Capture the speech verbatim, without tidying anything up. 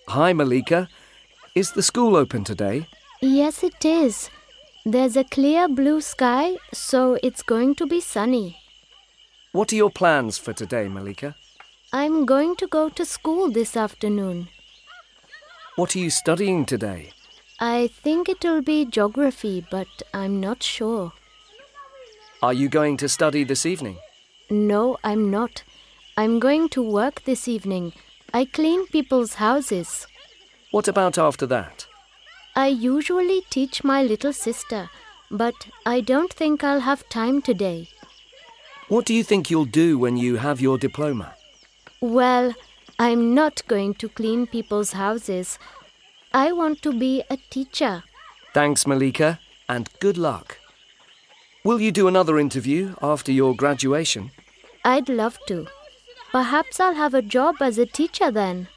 Hi, Malika. Is the school open today? Yes, it is. There's a clear blue sky, so it's going to be sunny. What are your plans for today, Malika? I'm going to go to school this afternoon. What are you studying today? I think it'll be geography, but I'm not sure. Are you going to study this evening? No, I'm not. I'm going to work this evening. I clean people's houses. What about after that? I usually teach my little sister, but I don't think I'll have time today. What do you think you'll do when you have your diploma? Well, I'm not going to clean people's houses. I want to be a teacher. Thanks, Malika, and good luck. Will you do another interview after your graduation? I'd love to. Perhaps I'll have a job as a teacher then.